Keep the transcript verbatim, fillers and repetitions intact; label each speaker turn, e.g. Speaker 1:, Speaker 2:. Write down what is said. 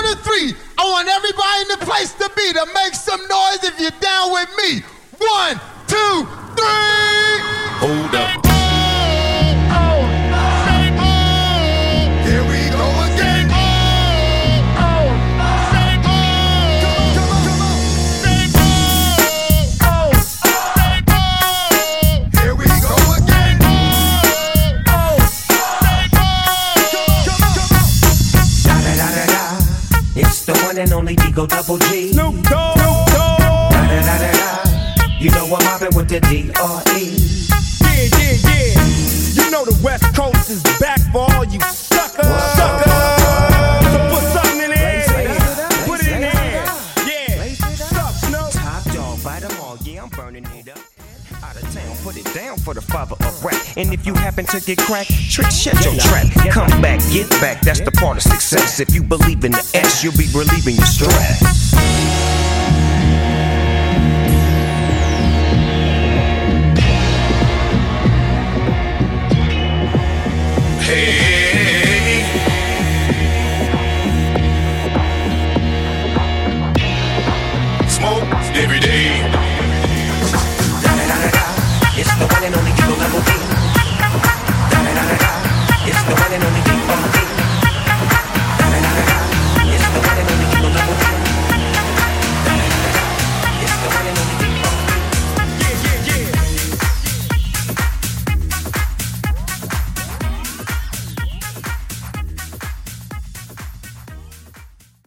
Speaker 1: to three. I want everybody in the place to be to make some noise if you're down with me. One, two, three.
Speaker 2: Hold up.
Speaker 1: Here we go again. Here we go again.
Speaker 3: Da da da da da. It's the one and only Digo Double G.
Speaker 4: Snoop Dogg.
Speaker 3: Da da da da da. You know I'm mobbing with the D R E.
Speaker 4: Yeah, yeah, yeah. You know the West Coast is back for all you suckers. Suckers. So put something in the air. Put it in the air. Yeah. Suck, Snoop.
Speaker 3: Top dog, bite them all. Yeah, I'm burning it up. Out of town, put it down for the father of rap. And if you happen to get cracked, trick, shut your trap. Come back, get back. That's the part of success. If you believe in the S, you'll be relieving your stress.